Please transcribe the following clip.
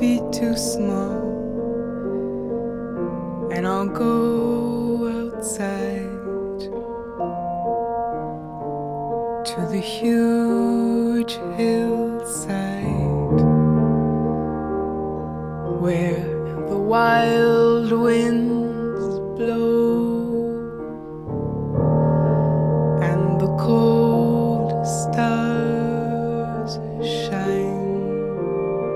be too small, and I'll go outside to the huge hillside where the wild